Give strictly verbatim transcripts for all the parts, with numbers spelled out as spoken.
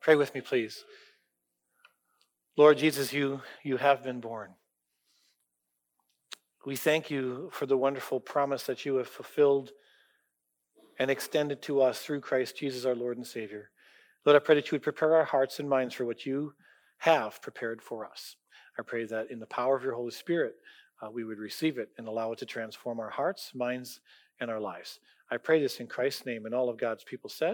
Pray with me, please. Lord Jesus, you, you have been born. We thank you for the wonderful promise that you have fulfilled and extended to us through Christ Jesus, our Lord and Savior. Lord, I pray that you would prepare our hearts and minds for what you have prepared for us. I pray that in the power of your Holy Spirit, uh, we would receive it and allow it to transform our hearts, minds, and our lives. I pray this in Christ's name, and all of God's people said.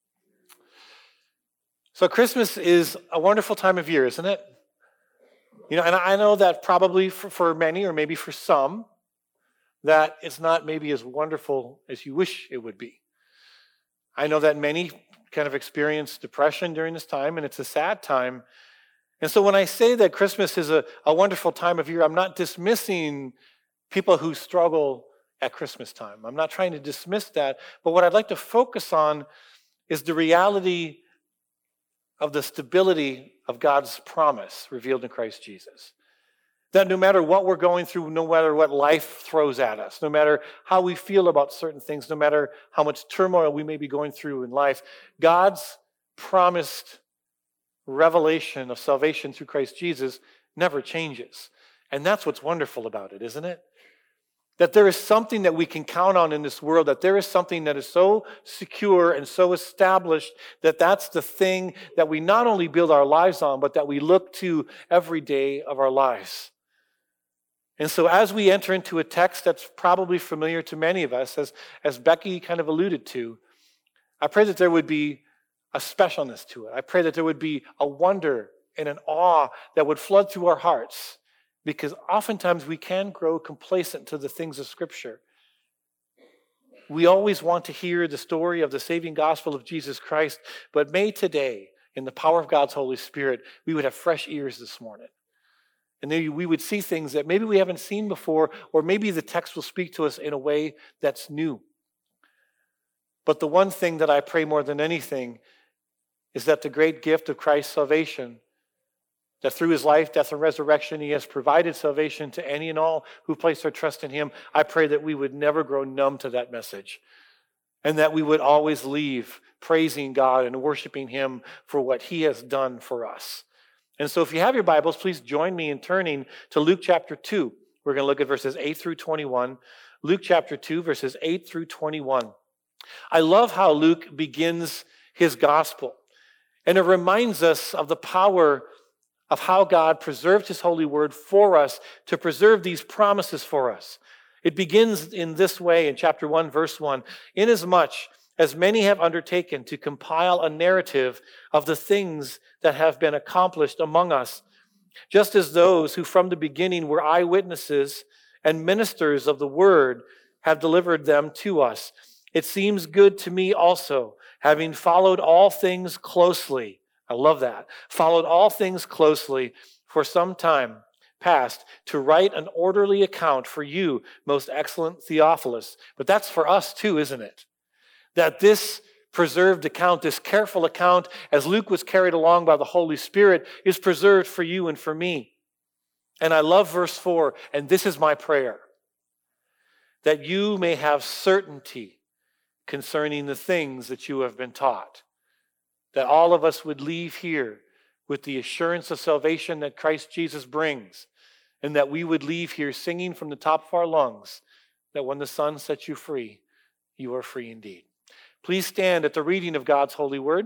So Christmas is a wonderful time of year, isn't it? You know, and I know that probably for, for many, or maybe for some, that it's not maybe as wonderful as you wish it would be. I know that many kind of experience depression during this time, and it's a sad time. And so when I say that Christmas is a, a wonderful time of year, I'm not dismissing people who struggle at Christmas time. I'm not trying to dismiss that, but what I'd like to focus on is the reality of the stability of God's promise revealed in Christ Jesus. That no matter what we're going through, no matter what life throws at us, no matter how we feel about certain things, no matter how much turmoil we may be going through in life, God's promised revelation of salvation through Christ Jesus never changes. And that's what's wonderful about it, isn't it? That there is something that we can count on in this world, that there is something that is so secure and so established that that's the thing that we not only build our lives on, but that we look to every day of our lives. And so as we enter into a text that's probably familiar to many of us, as, as Becky kind of alluded to, I pray that there would be a specialness to it. I pray that there would be a wonder and an awe that would flood through our hearts, because oftentimes we can grow complacent to the things of Scripture. We always want to hear the story of the saving gospel of Jesus Christ, but may today, in the power of God's Holy Spirit, we would have fresh ears this morning. And maybe we would see things that maybe we haven't seen before, or maybe the text will speak to us in a way that's new. But the one thing that I pray more than anything is that the great gift of Christ's salvation, that through his life, death, and resurrection, he has provided salvation to any and all who place their trust in him. I pray that we would never grow numb to that message, and that we would always leave praising God and worshiping him for what he has done for us. And so if you have your Bibles, please join me in turning to Luke chapter two. We're going to look at verses eight through twenty-one. Luke chapter two, verses eight through twenty-one. I love how Luke begins his gospel. And it reminds us of the power of how God preserved his holy word for us to preserve these promises for us. It begins in this way in chapter one, verse one. Inasmuch as many have undertaken to compile a narrative of the things that have been accomplished among us, just as those who from the beginning were eyewitnesses and ministers of the word have delivered them to us. It seems good to me also, having followed all things closely. I love that. Followed all things closely for some time past, to write an orderly account for you, most excellent Theophilus. But that's for us too, isn't it? That this preserved account, this careful account, as Luke was carried along by the Holy Spirit, is preserved for you and for me. And I love verse four, and this is my prayer, that you may have certainty concerning the things that you have been taught. That all of us would leave here with the assurance of salvation that Christ Jesus brings, and that we would leave here singing from the top of our lungs that when the Son sets you free, you are free indeed. Please stand at the reading of God's holy word.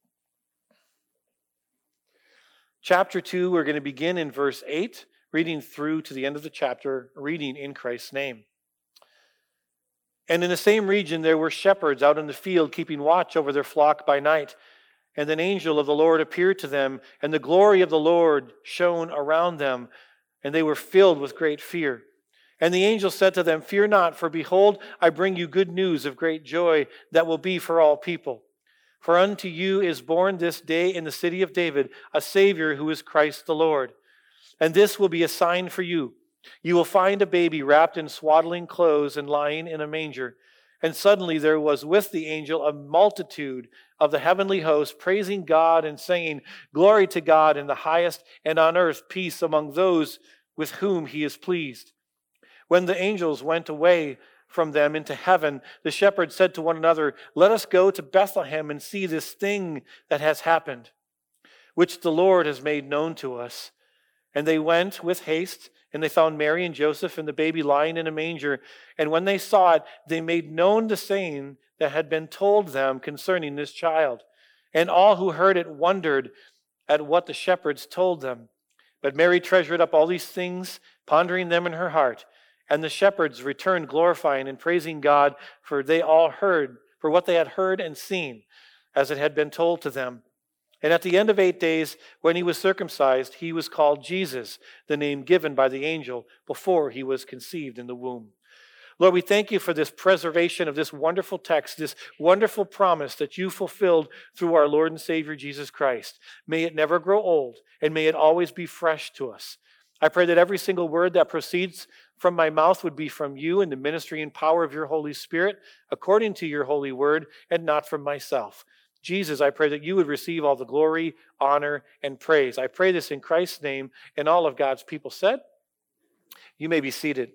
Chapter two, we're going to begin in verse eight, reading through to the end of the chapter, reading in Christ's name. And in the same region there were shepherds out in the field keeping watch over their flock by night. And an angel of the Lord appeared to them, and the glory of the Lord shone around them, and they were filled with great fear. And the angel said to them, "Fear not, for behold, I bring you good news of great joy that will be for all people. For unto you is born this day in the city of David a Savior who is Christ the Lord. And this will be a sign for you. You will find a baby wrapped in swaddling clothes and lying in a manger." And suddenly there was with the angel a multitude of the heavenly host, praising God and saying, "Glory to God in the highest, and on earth peace among those with whom he is pleased." When the angels went away from them into heaven, the shepherds said to one another, "Let us go to Bethlehem and see this thing that has happened, which the Lord has made known to us. And they went with haste, and they found Mary and Joseph and the baby lying in a manger. And when they saw it, they made known the saying that had been told them concerning this child. And all who heard it wondered at what the shepherds told them. But Mary treasured up all these things, pondering them in her heart. And the shepherds returned, glorifying and praising God, for they all heard, for what they had heard and seen, as it had been told to them. And at the end of eight days, when he was circumcised, he was called Jesus, the name given by the angel before he was conceived in the womb. Lord, we thank you for this preservation of this wonderful text, this wonderful promise that you fulfilled through our Lord and Savior Jesus Christ. May it never grow old, and may it always be fresh to us. I pray that every single word that proceeds from my mouth would be from you in the ministry and power of your Holy Spirit, according to your holy word, and not from myself. Jesus, I pray that you would receive all the glory, honor, and praise. I pray this in Christ's name, and all of God's people said. You may be seated.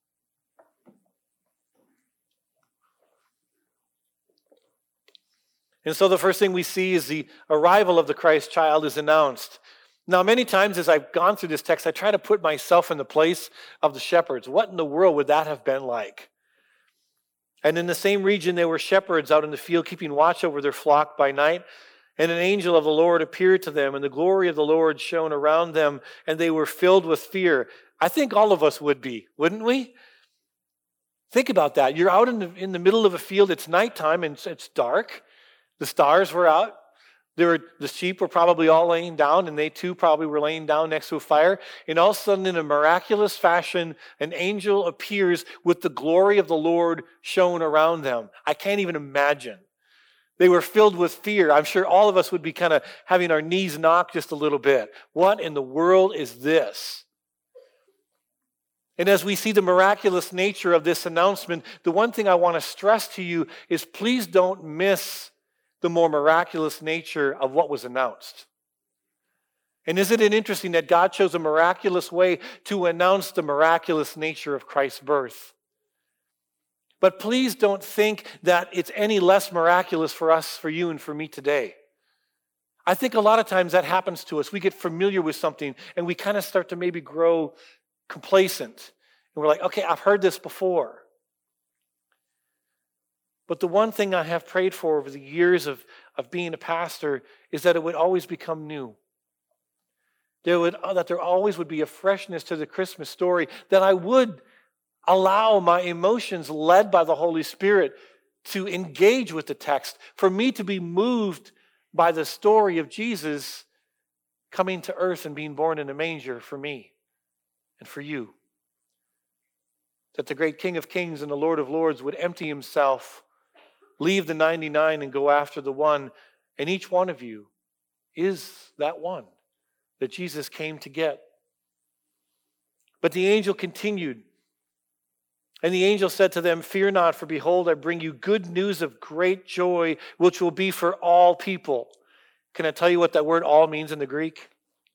And so the first thing we see is the arrival of the Christ child is announced. Now, many times as I've gone through this text, I try to put myself in the place of the shepherds. What in the world would that have been like? And in the same region, there were shepherds out in the field keeping watch over their flock by night. And an angel of the Lord appeared to them, and the glory of the Lord shone around them, and they were filled with fear. I think all of us would be, wouldn't we? Think about that. You're out in the, in the middle of a field. It's nighttime, and it's, it's dark. The stars were out. There were, the sheep were probably all laying down, and they too probably were laying down next to a fire. And all of a sudden, in a miraculous fashion, an angel appears with the glory of the Lord shone around them. I can't even imagine. They were filled with fear. I'm sure all of us would be kind of having our knees knocked just a little bit. What in the world is this? And as we see the miraculous nature of this announcement, the one thing I want to stress to you is please don't miss the more miraculous nature of what was announced. And isn't it interesting that God chose a miraculous way to announce the miraculous nature of Christ's birth? But please don't think that it's any less miraculous for us, for you, and for me today. I think a lot of times that happens to us. We get familiar with something and we kind of start to maybe grow complacent. And we're like, okay, I've heard this before. But the one thing I have prayed for over the years of, of being a pastor is that it would always become new. There would, that there always would be a freshness to the Christmas story, that I would allow my emotions led by the Holy Spirit to engage with the text, for me to be moved by the story of Jesus coming to earth and being born in a manger for me and for you. That the great King of Kings and the Lord of Lords would empty himself, leave the ninety-nine and go after the one. And each one of you is that one that Jesus came to get. But the angel continued. And the angel said to them, "Fear not, for behold, I bring you good news of great joy, which will be for all people." Can I tell you what that word all means in the Greek?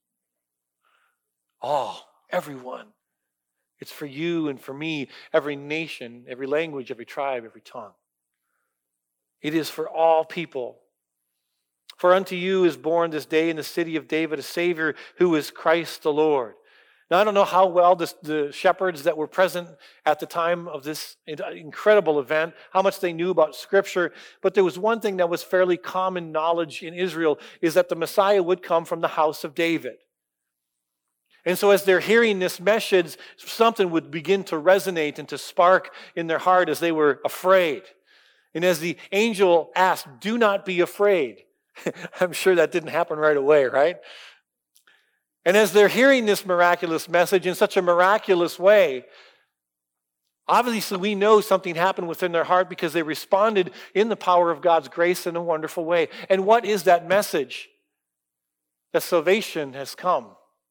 All, everyone. It's for you and for me, every nation, every language, every tribe, every tongue. It is for all people. For unto you is born this day in the city of David a Savior who is Christ the Lord. Now, I don't know how well this, the shepherds that were present at the time of this incredible event, how much they knew about Scripture, but there was one thing that was fairly common knowledge in Israel, is that the Messiah would come from the house of David. And so as they're hearing this message, something would begin to resonate and to spark in their heart as they were afraid. And as the angel asked, "Do not be afraid." I'm sure that didn't happen right away, right? And as they're hearing this miraculous message in such a miraculous way, obviously we know something happened within their heart because they responded in the power of God's grace in a wonderful way. And what is that message? That salvation has come.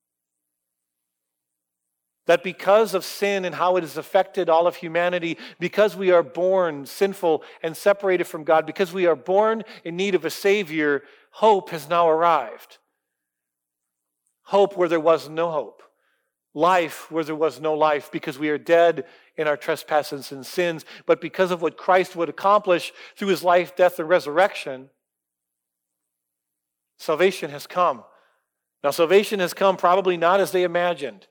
That because of sin and how it has affected all of humanity, because we are born sinful and separated from God, because we are born in need of a Savior, hope has now arrived. Hope where there was no hope. Life where there was no life, because we are dead in our trespasses and sins. But because of what Christ would accomplish through his life, death, and resurrection, salvation has come. Now, salvation has come probably not as they imagined.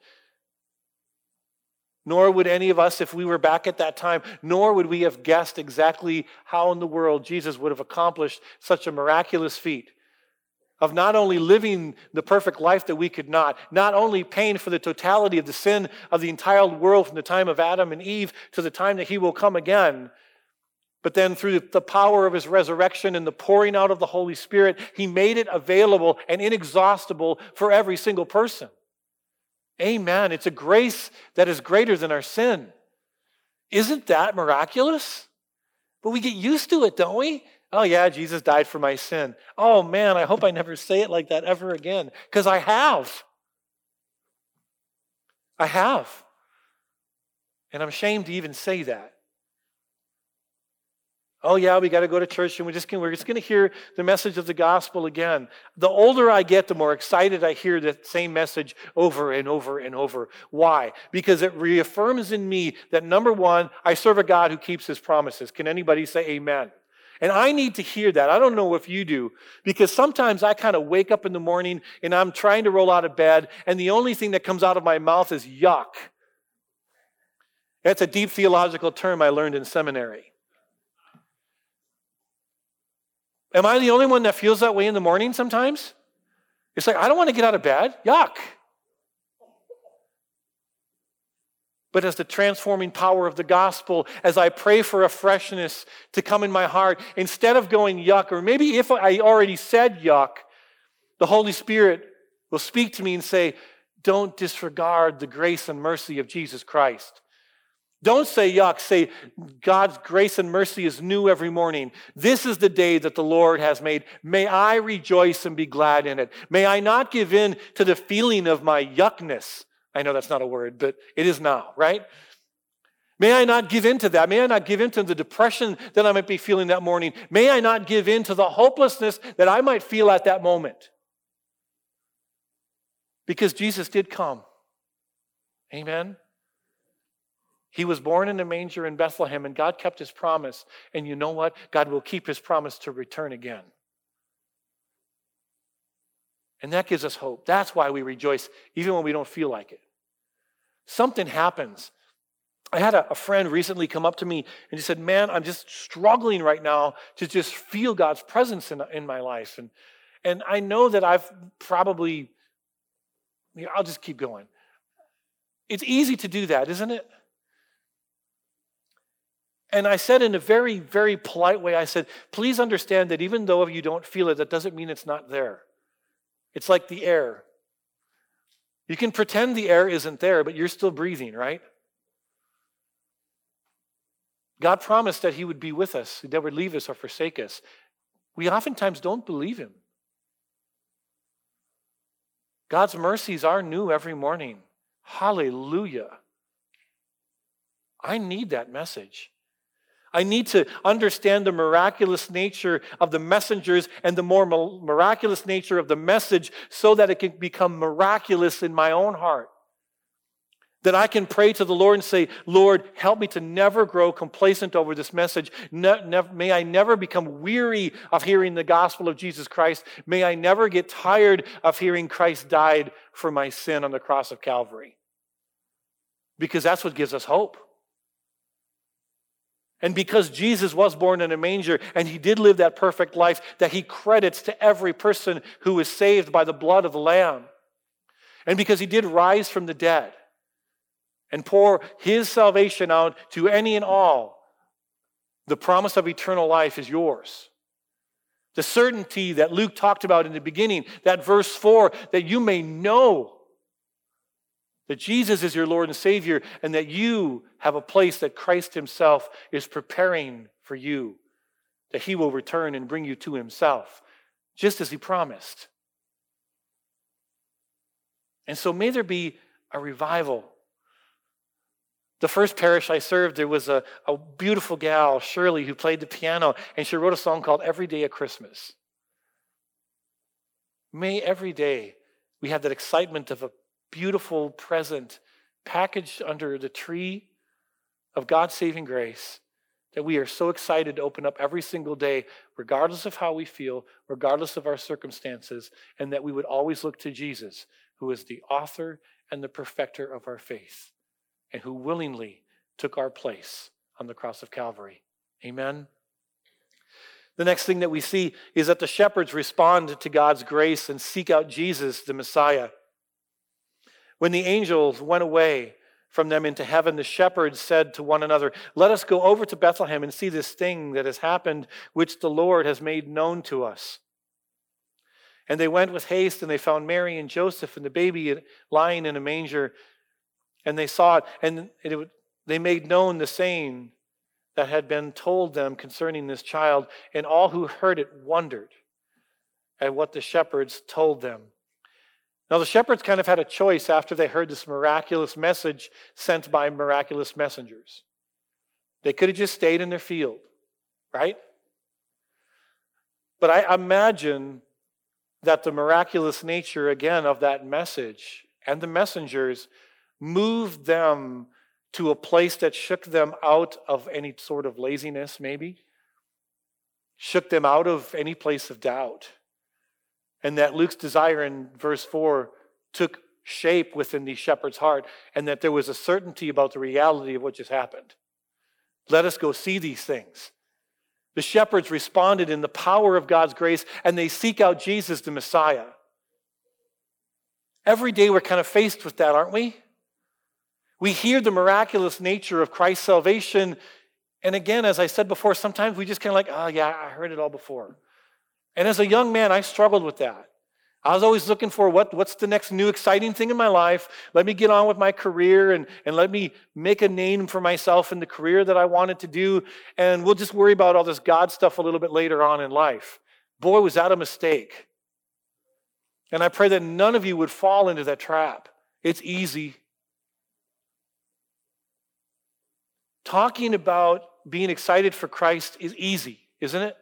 Nor would any of us, if we were back at that time, nor would we have guessed exactly how in the world Jesus would have accomplished such a miraculous feat of not only living the perfect life that we could not, not only paying for the totality of the sin of the entire world from the time of Adam and Eve to the time that he will come again, but then through the power of his resurrection and the pouring out of the Holy Spirit, he made it available and inexhaustible for every single person. Amen. It's a grace that is greater than our sin. Isn't that miraculous? But we get used to it, don't we? Oh yeah, Jesus died for my sin. Oh man, I hope I never say it like that ever again, because I have. I have. And I'm ashamed to even say that. Oh yeah, we got to go to church and we're just gonna, we're just going to hear the message of the gospel again. The older I get, the more excited I hear the same message over and over and over. Why? Because it reaffirms in me that number one, I serve a God who keeps his promises. Can anybody say amen? And I need to hear that. I don't know if you do, because sometimes I kind of wake up in the morning and I'm trying to roll out of bed and the only thing that comes out of my mouth is yuck. That's a deep theological term I learned in seminary. Am I the only one that feels that way in the morning sometimes? It's like, I don't want to get out of bed. Yuck. But as the transforming power of the gospel, as I pray for a freshness to come in my heart, instead of going yuck, or maybe if I already said yuck, the Holy Spirit will speak to me and say, don't disregard the grace and mercy of Jesus Christ. Don't say yuck, say God's grace and mercy is new every morning. This is the day that the Lord has made. May I rejoice and be glad in it. May I not give in to the feeling of my yuckness. I know that's not a word, but it is now, right? May I not give in to that. May I not give in to the depression that I might be feeling that morning. May I not give in to the hopelessness that I might feel at that moment. Because Jesus did come. Amen? He was born in a manger in Bethlehem, and God kept his promise. And you know what? God will keep his promise to return again. And that gives us hope. That's why we rejoice, even when we don't feel like it. Something happens. I had a, a friend recently come up to me and he said, man, I'm just struggling right now to just feel God's presence in, in my life. And, and I know that I've probably, you know, I'll just keep going. It's easy to do that, isn't it? And I said in a very, very polite way, I said, please understand that even though you don't feel it, that doesn't mean it's not there. It's like the air. You can pretend the air isn't there, but you're still breathing, right? God promised that he would be with us, he never leave us or forsake us. We oftentimes don't believe him. God's mercies are new every morning. Hallelujah. I need that message. I need to understand the miraculous nature of the messengers and the more miraculous nature of the message so that it can become miraculous in my own heart. That I can pray to the Lord and say, Lord, help me to never grow complacent over this message. Ne- never, may I never become weary of hearing the gospel of Jesus Christ. May I never get tired of hearing Christ died for my sin on the cross of Calvary. Because that's what gives us hope. And because Jesus was born in a manger and he did live that perfect life that he credits to every person who is saved by the blood of the Lamb. And because he did rise from the dead and pour his salvation out to any and all, the promise of eternal life is yours. The certainty that Luke talked about in the beginning, that verse four, that you may know that Jesus is your Lord and Savior, and that you have a place that Christ himself is preparing for you, that he will return and bring you to himself, just as he promised. And so may there be a revival. The first parish I served, there was a, a beautiful gal, Shirley, who played the piano, and she wrote a song called Every Day at Christmas. May every day we have that excitement of a beautiful present packaged under the tree of God's saving grace that we are so excited to open up every single day, regardless of how we feel, regardless of our circumstances, and that we would always look to Jesus, who is the author and the perfecter of our faith, and who willingly took our place on the cross of Calvary. Amen. The next thing that we see is that the shepherds respond to God's grace and seek out Jesus, the Messiah. When the angels went away from them into heaven, the shepherds said to one another, "Let us go over to Bethlehem and see this thing that has happened, which the Lord has made known to us." And they went with haste, and they found Mary and Joseph and the baby lying in a manger. And they saw it, and it, they made known the saying that had been told them concerning this child. And all who heard it wondered at what the shepherds told them. Now, the shepherds kind of had a choice after they heard this miraculous message sent by miraculous messengers. They could have just stayed in their field, right? But I imagine that the miraculous nature, again, of that message and the messengers moved them to a place that shook them out of any sort of laziness, maybe. Shook them out of any place of doubt. And that Luke's desire in verse four took shape within the shepherd's heart, and that there was a certainty about the reality of what just happened. Let us go see these things. The shepherds responded in the power of God's grace, and they seek out Jesus, the Messiah. Every day we're kind of faced with that, aren't we? We hear the miraculous nature of Christ's salvation, and again, as I said before, sometimes we just kind of like, oh yeah, I heard it all before. And as a young man, I struggled with that. I was always looking for what, what's the next new exciting thing in my life. Let me get on with my career and, and let me make a name for myself in the career that I wanted to do. And we'll just worry about all this God stuff a little bit later on in life. Boy, was that a mistake. And I pray that none of you would fall into that trap. It's easy. Talking about being excited for Christ is easy, isn't it?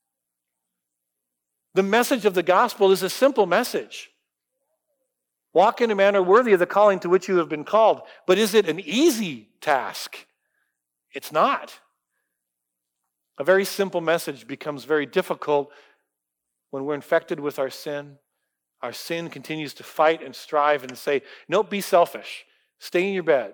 The message of the gospel is a simple message. Walk in a manner worthy of the calling to which you have been called. But is it an easy task? It's not. A very simple message becomes very difficult when we're infected with our sin. Our sin continues to fight and strive and say, nope, be selfish. Stay in your bed.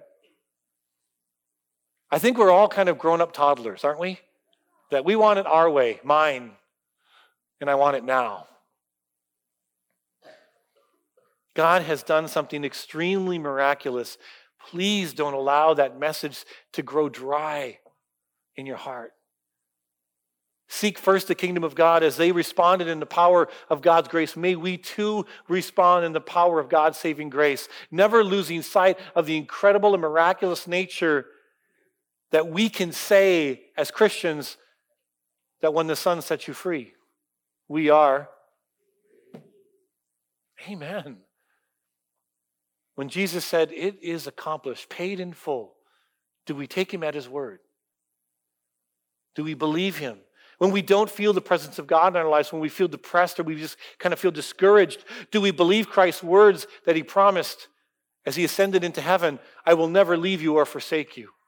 I think we're all kind of grown-up toddlers, aren't we? That we want it our way, mine. And I want it now. God has done something extremely miraculous. Please don't allow that message to grow dry in your heart. Seek first the kingdom of God. As they responded in the power of God's grace, may we too respond in the power of God's saving grace, never losing sight of the incredible and miraculous nature that we can say as Christians that when the Son sets you free, we are. Amen. When Jesus said, it is accomplished, paid in full, do we take him at his word? Do we believe him? When we don't feel the presence of God in our lives, when we feel depressed or we just kind of feel discouraged, do we believe Christ's words that he promised as he ascended into heaven, I will never leave you or forsake you?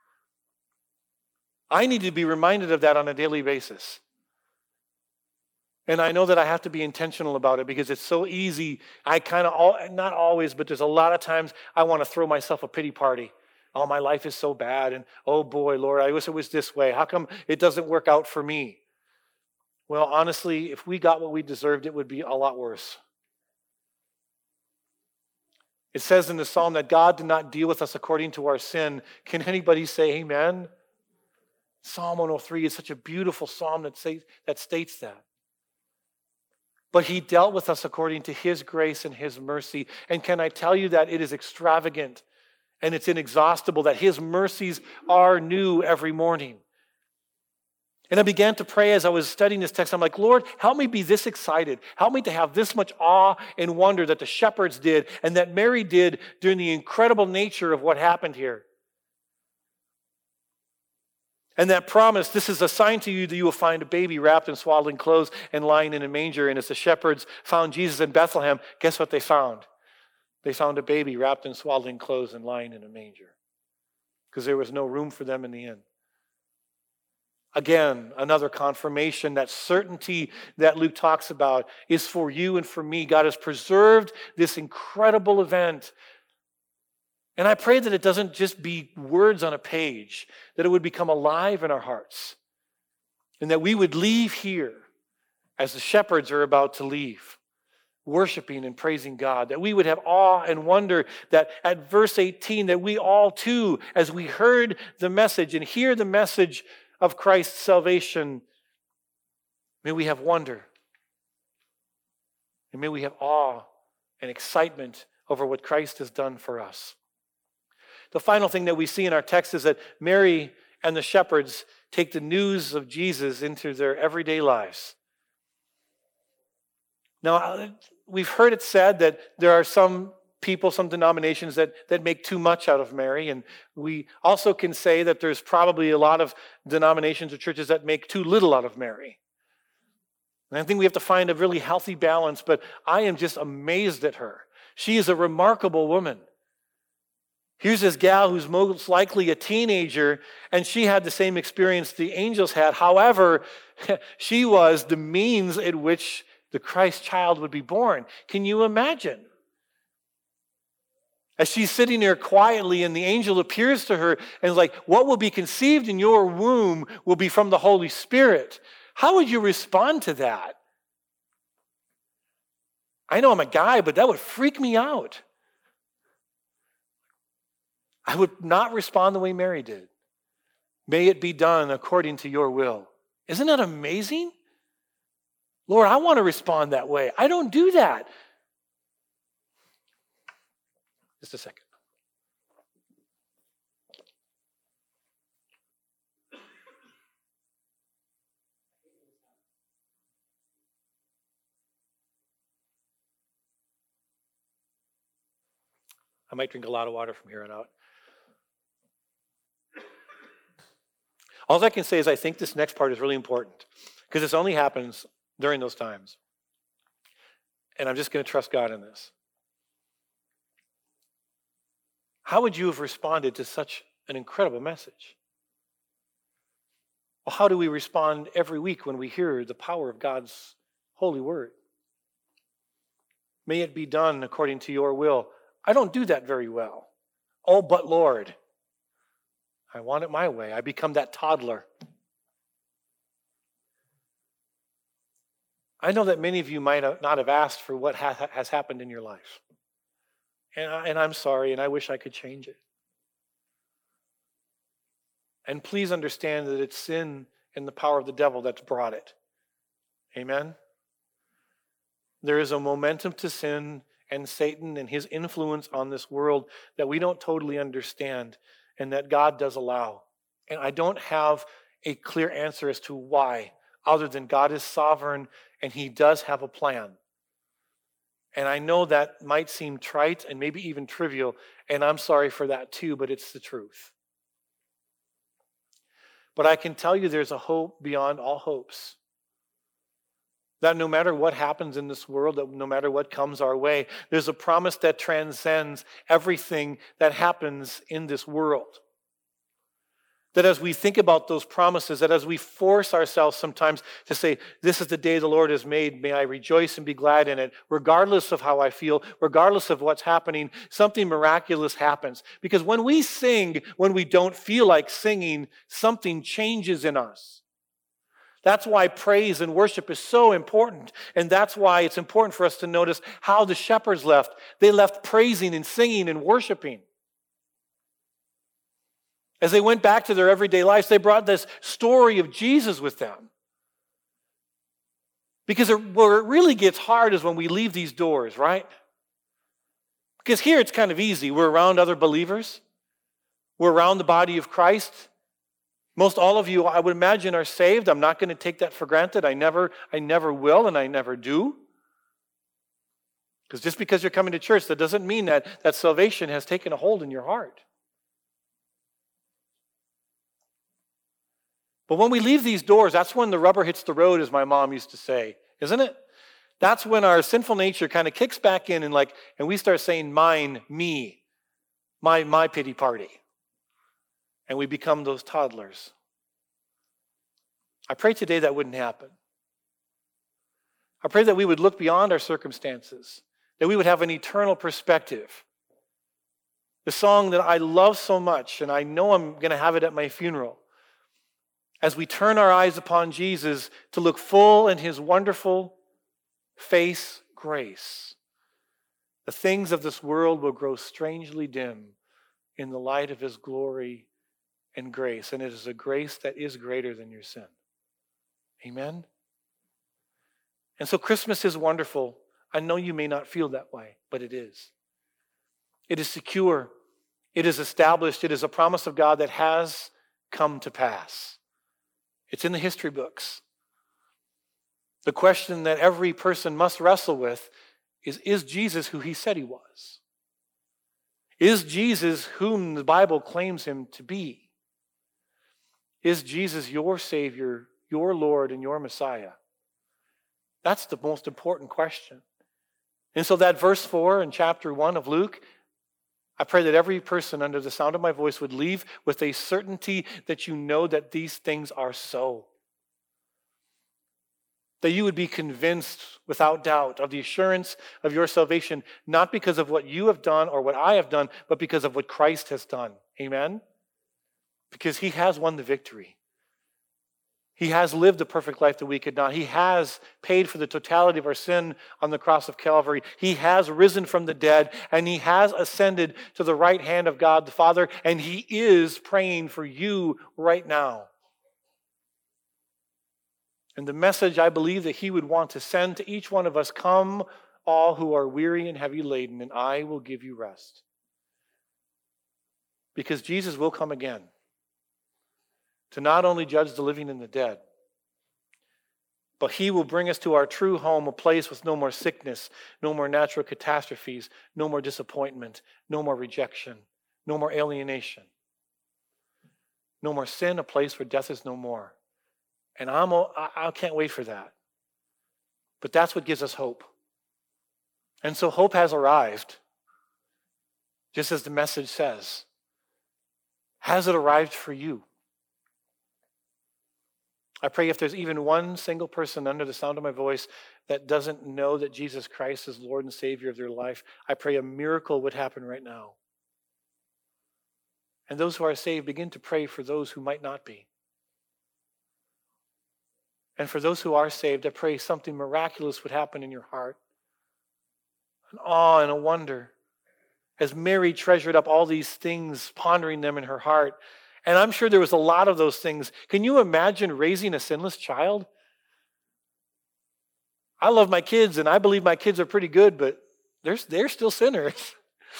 I need to be reminded of that on a daily basis. And I know that I have to be intentional about it because it's so easy. I kind of, not always, but there's a lot of times I want to throw myself a pity party. Oh, my life is so bad. And oh boy, Lord, I wish it was this way. How come it doesn't work out for me? Well, honestly, if we got what we deserved, it would be a lot worse. It says in the psalm that God did not deal with us according to our sin. Can anybody say amen? Psalm one oh three is such a beautiful psalm that, say, that states that. But he dealt with us according to his grace and his mercy. And can I tell you that it is extravagant and it's inexhaustible, that his mercies are new every morning. And I began to pray as I was studying this text. I'm like, Lord, help me be this excited. Help me to have this much awe and wonder that the shepherds did and that Mary did during the incredible nature of what happened here. And that promise, this is a sign to you that you will find a baby wrapped in swaddling clothes and lying in a manger. And as the shepherds found Jesus in Bethlehem, guess what they found? They found a baby wrapped in swaddling clothes and lying in a manger. Because there was no room for them in the inn. Again, another confirmation that certainty that Luke talks about is for you and for me. God has preserved this incredible event. And I pray that it doesn't just be words on a page, that it would become alive in our hearts, and that we would leave here as the shepherds are about to leave, worshiping and praising God, that we would have awe and wonder that at verse eighteen, that we all too, as we heard the message and hear the message of Christ's salvation, may we have wonder, and may we have awe and excitement over what Christ has done for us. The final thing that we see in our text is that Mary and the shepherds take the news of Jesus into their everyday lives. Now, we've heard it said that there are some people, some denominations that, that make too much out of Mary, and we also can say that there's probably a lot of denominations or churches that make too little out of Mary. And I think we have to find a really healthy balance, but I am just amazed at her. She is a remarkable woman. Here's this gal who's most likely a teenager, and she had the same experience the angels had. However, she was the means at which the Christ child would be born. Can you imagine? As she's sitting there quietly and the angel appears to her and is like, what will be conceived in your womb will be from the Holy Spirit. How would you respond to that? I know I'm a guy, but that would freak me out. I would not respond the way Mary did. May it be done according to your will. Isn't that amazing? Lord, I want to respond that way. I don't do that. Just a second. I might drink a lot of water from here on out. All I can say is I think this next part is really important because this only happens during those times. And I'm just going to trust God in this. How would you have responded to such an incredible message? Well, how do we respond every week when we hear the power of God's holy word? May it be done according to your will. I don't do that very well. Oh, but Lord, I want it my way. I become that toddler. I know that many of you might not have asked for what ha- has happened in your life. And, I, and I'm sorry, and I wish I could change it. And please understand that it's sin and the power of the devil that's brought it. Amen? There is a momentum to sin and Satan and his influence on this world that we don't totally understand and that God does allow. And I don't have a clear answer as to why, other than God is sovereign and he does have a plan. And I know that might seem trite and maybe even trivial, and I'm sorry for that too, but it's the truth. But I can tell you there's a hope beyond all hopes. That no matter what happens in this world, that no matter what comes our way, there's a promise that transcends everything that happens in this world. That as we think about those promises, that as we force ourselves sometimes to say, this is the day the Lord has made, may I rejoice and be glad in it, regardless of how I feel, regardless of what's happening, something miraculous happens. Because when we sing, when we don't feel like singing, something changes in us. That's why praise and worship is so important. And that's why it's important for us to notice how the shepherds left. They left praising and singing and worshiping. As they went back to their everyday lives, they brought this story of Jesus with them. Because it, where it really gets hard is when we leave these doors, right? Because here it's kind of easy. We're around other believers. We're around the body of Christ. Most all of you, I would imagine, are saved. I'm not going to take that for granted. I never, I never will, and I never do. Because just because you're coming to church, that doesn't mean that, that salvation has taken a hold in your heart. But when we leave these doors, that's when the rubber hits the road, as my mom used to say, isn't it? That's when our sinful nature kind of kicks back in and like, and we start saying, mine, me, my, my pity party. And we become those toddlers. I pray today that wouldn't happen. I pray that we would look beyond our circumstances, that we would have an eternal perspective. The song that I love so much, and I know I'm going to have it at my funeral, as we turn our eyes upon Jesus to look full in his wonderful face grace, the things of this world will grow strangely dim in the light of his glory and grace. And it is a grace that is greater than your sin. Amen? And so Christmas is wonderful. I know you may not feel that way, but it is. It is secure. It is established. It is a promise of God that has come to pass. It's in the history books. The question that every person must wrestle with is, is Jesus who he said he was? Is Jesus whom the Bible claims him to be? Is Jesus your Savior, your Lord, and your Messiah? That's the most important question. And so that verse four in chapter one of Luke, I pray that every person under the sound of my voice would leave with a certainty that you know that these things are so. That you would be convinced without doubt of the assurance of your salvation, not because of what you have done or what I have done, but because of what Christ has done. Amen? Because he has won the victory. He has lived the perfect life that we could not. He has paid for the totality of our sin on the cross of Calvary. He has risen from the dead, and he has ascended to the right hand of God the Father, and he is praying for you right now. And the message I believe that he would want to send to each one of us, come all who are weary and heavy laden, and I will give you rest. Because Jesus will come again to not only judge the living and the dead, but he will bring us to our true home, a place with no more sickness, no more natural catastrophes, no more disappointment, no more rejection, no more alienation, no more sin, a place where death is no more. And I'm, I can't wait for that. But that's what gives us hope. And so hope has arrived, just as the message says. Has it arrived for you? I pray if there's even one single person under the sound of my voice that doesn't know that Jesus Christ is Lord and Savior of their life, I pray a miracle would happen right now. And those who are saved, begin to pray for those who might not be. And for those who are saved, I pray something miraculous would happen in your heart. An awe and a wonder. As Mary treasured up all these things, pondering them in her heart. And I'm sure there was a lot of those things. Can you imagine raising a sinless child? I love my kids, and I believe my kids are pretty good, but they're, they're still sinners.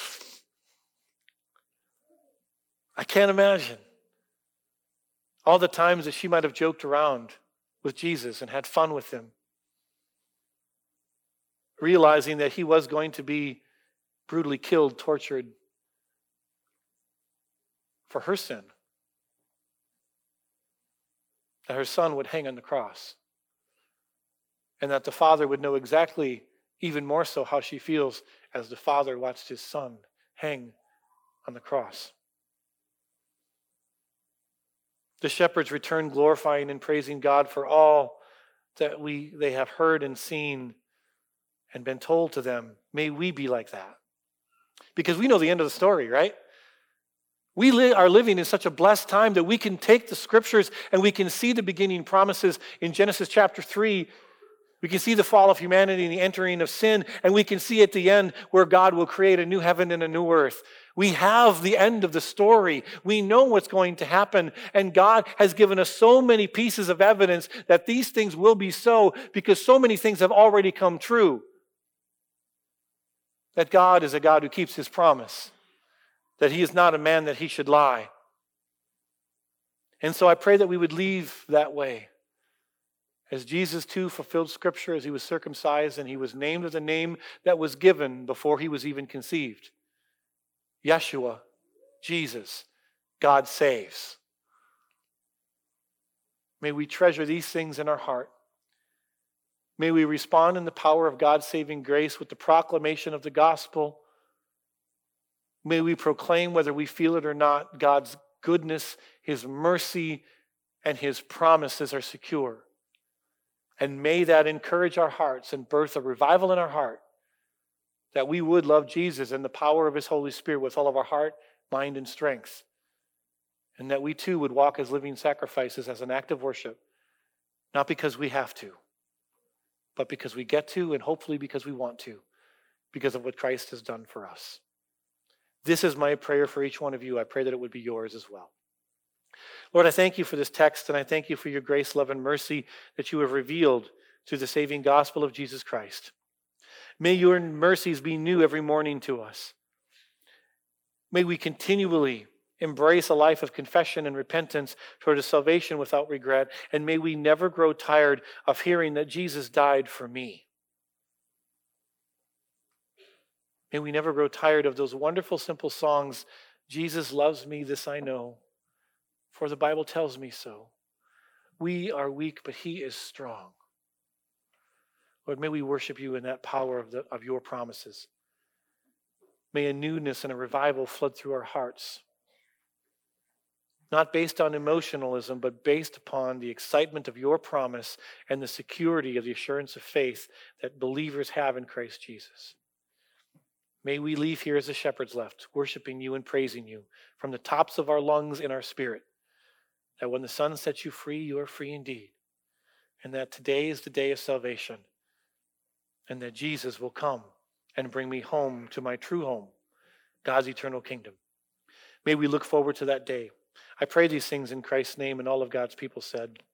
I can't imagine all the times that she might have joked around with Jesus and had fun with him, realizing that he was going to be brutally killed, tortured for her sin, that her son would hang on the cross, and that the Father would know exactly, even more so, how she feels as the Father watched his son hang on the cross. The shepherds returned glorifying and praising God for all that we they have heard and seen and been told to them. May we be like that. Because we know the end of the story, right? We li- are living in such a blessed time that we can take the scriptures and we can see the beginning promises in Genesis chapter three. We can see the fall of humanity and the entering of sin, and we can see at the end where God will create a new heaven and a new earth. We have the end of the story. We know what's going to happen, and God has given us so many pieces of evidence that these things will be so, because so many things have already come true. That God is a God who keeps his promise, that he is not a man that he should lie. And so I pray that we would leave that way. As Jesus too fulfilled Scripture as he was circumcised, and he was named with a name that was given before he was even conceived. Yeshua, Jesus, God saves. May we treasure these things in our heart. May we respond in the power of God's saving grace with the proclamation of the gospel. May we proclaim, whether we feel it or not, God's goodness, his mercy, and his promises are secure. And may that encourage our hearts and birth a revival in our heart, that we would love Jesus and the power of his Holy Spirit with all of our heart, mind, and strength. And that we too would walk as living sacrifices as an act of worship, not because we have to, but because we get to, and hopefully because we want to, because of what Christ has done for us. This is my prayer for each one of you. I pray that it would be yours as well. Lord, I thank you for this text, and I thank you for your grace, love, and mercy that you have revealed through the saving gospel of Jesus Christ. May your mercies be new every morning to us. May we continually embrace a life of confession and repentance toward a salvation without regret, and may we never grow tired of hearing that Jesus died for me. May we never grow tired of those wonderful, simple songs, Jesus loves me, this I know, for the Bible tells me so. We are weak, but he is strong. Lord, may we worship you in that power of, the, of your promises. May a newness and a revival flood through our hearts, not based on emotionalism, but based upon the excitement of your promise and the security of the assurance of faith that believers have in Christ Jesus. May we leave here as a shepherd's left, worshiping you and praising you from the tops of our lungs in our spirit, that when the sun sets you free, you are free indeed, and that today is the day of salvation, and that Jesus will come and bring me home to my true home, God's eternal kingdom. May we look forward to that day. I pray these things in Christ's name, and all of God's people said,